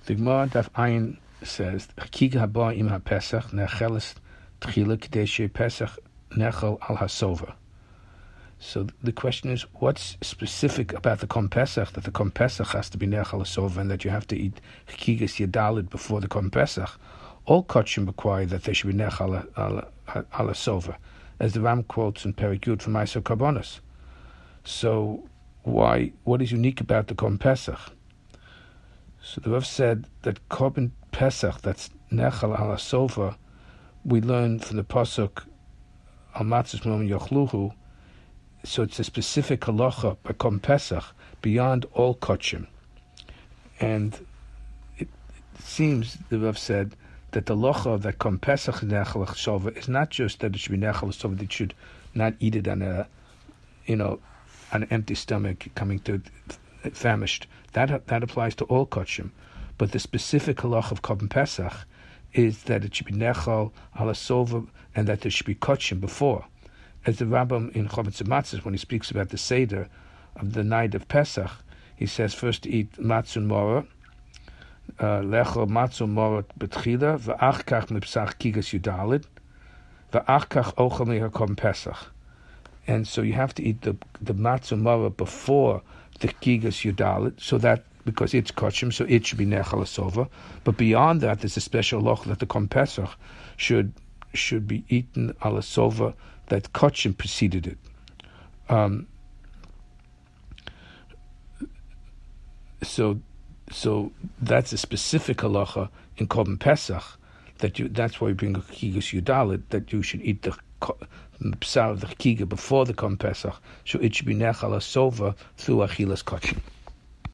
The Gemara Daf Ayin says, "Chagiga haba im haPesach necheles tchila k'dei shePesach nechel al hasova." So the question is, what's specific about the Kom Pesach that the Kom Pesach has to be nechel hasova and that you have to eat chagigas yadalid before the Kom Pesach? All kachim require that they should be nechel al hasova, as the Ram quotes in Perek Yud from Ma'aser Karbonos. So what is unique about the Kom Pesach? So the Rav said that Korban Pesach, that's Nechal al Hasova, we learn from the pasuk Al Matzos Mom Yochluhu. So it's a specific halacha by Korban Pesach beyond all kachim. And it seems the Rav said that the halacha that Korban Pesach Nechal Hasova is not just that it should be Nechal Hasova, that you should not eat it on an empty stomach, coming to famished. That applies to all kachim, but the specific halach of Korban Pesach is that it should be nechal al hasova and that there should be kachim before. As the Rambam in Chometz Matzos, when he speaks about the seder of the night of Pesach, he says first to eat matzah mora, lechol matzah mora betchila, v'ach kach mipsach kigas yudalid, v'ach kach ochel mehakom Pesach. And so you have to eat the matzah mora before the kigas yudalit, so that because it's kachim, so it should be nechal hasova. But beyond that, there's a special loch that the Kom Pesach should be eaten al hasova that kachim preceded it. So that's a specific halacha in Korban Pesach that's why you bring a kigas yudalit, that you should eat the psar of the kiga before the Korban Pesach, so it should be nechal hasova through achilas kachim.